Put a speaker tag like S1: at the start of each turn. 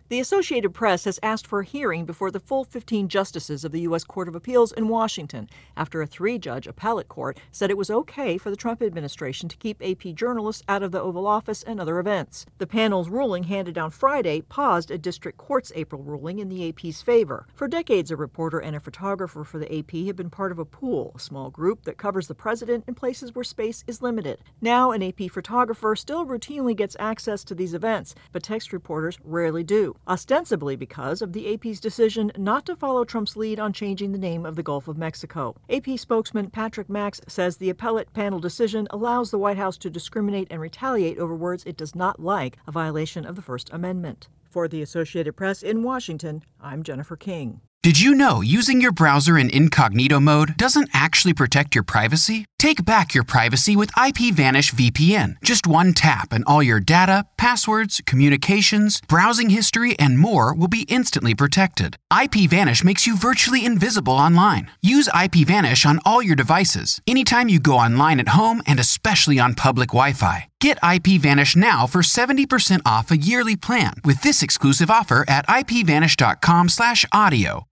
S1: The Associated Press has asked for a hearing before the full 15 justices of the U.S. Court of Appeals in Washington after a 3-judge appellate court said it was okay for the Trump administration to keep AP journalists out of the Oval Office and other events. The panel's ruling, handed down Friday, paused a district court's April ruling in the AP's favor. For decades, a reporter and a photographer for the AP have been part of a pool, a small group that covers the president in places where space is limited. Now, an AP photographer still routinely gets access to these events, but text reporters rarely do, ostensibly because of the AP's decision not to follow Trump's lead on changing the name of the Gulf of Mexico. AP spokesman Patrick Max says the appellate panel decision allows the White House to discriminate and retaliate over words it does not like, a violation of the First Amendment. For the Associated Press in Washington, I'm Jennifer King.
S2: Did you know using your browser in incognito mode doesn't actually protect your privacy? Take back your privacy with IPVanish VPN. Just one tap and all your data, passwords, communications, browsing history, and more will be instantly protected. IPVanish makes you virtually invisible online. Use IPVanish on all your devices, anytime you go online at home and especially on public Wi-Fi. Get IPVanish now for 70% off a yearly plan with this exclusive offer at IPVanish.com/audio.